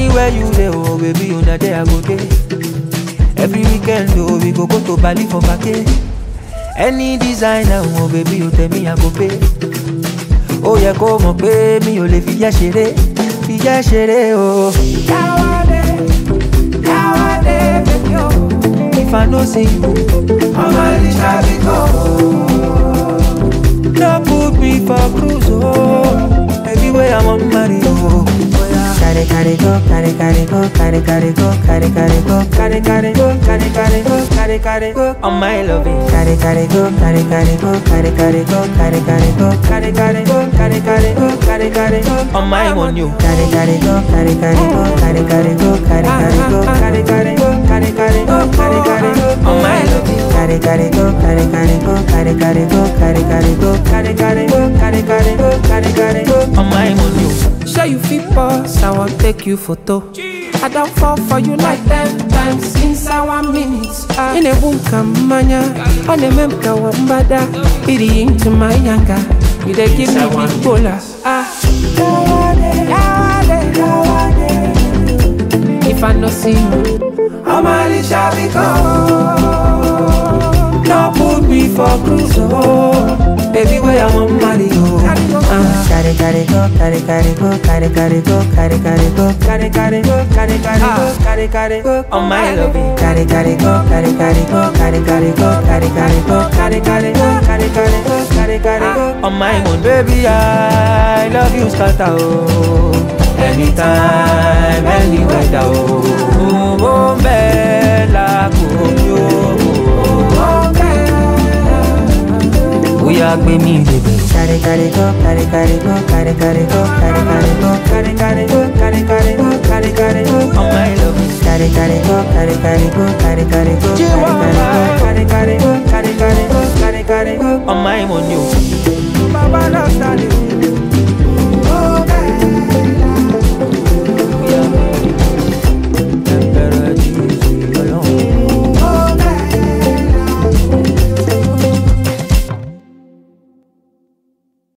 Anywhere you dey, oh baby, you know there I go dey. Every weekend, oh we go to Bali for vacay. Any designer, oh baby, you tell me I go pay. Oh yeah, come on, pay me, you le fìyà ṣeré, oh. Yawade, baby, oh. If I no see you, I'm a little go. Don't put me for cruise, oh. Everywhere I'm on Mario, oh. Carry go, carry go, carry go, carry go, carry go, on my loving. Carry go, carry go, carry go, carry go, on my one you. Carry go, carry go, carry go, on my loving. Carry go, carry go, on my one you. Sure you fit pause, I won't take you photo. I don't fall for you like 10 times inside 1 minute. In a bunka mania, on a memka wambada, pity into my younger. You they give me big bola. If I no see you, I'm a little go. Now put me for cruise, oh. Baby, where I'm on Mario. Carry go, carry go, carry go, on my loving. Carry go, carry go, on my one. Baby, I love you, scatter, oh. Anytime, any weather, oh. Oh, bella, we are me, baby. Carry go, carry go, on my love. Carry go,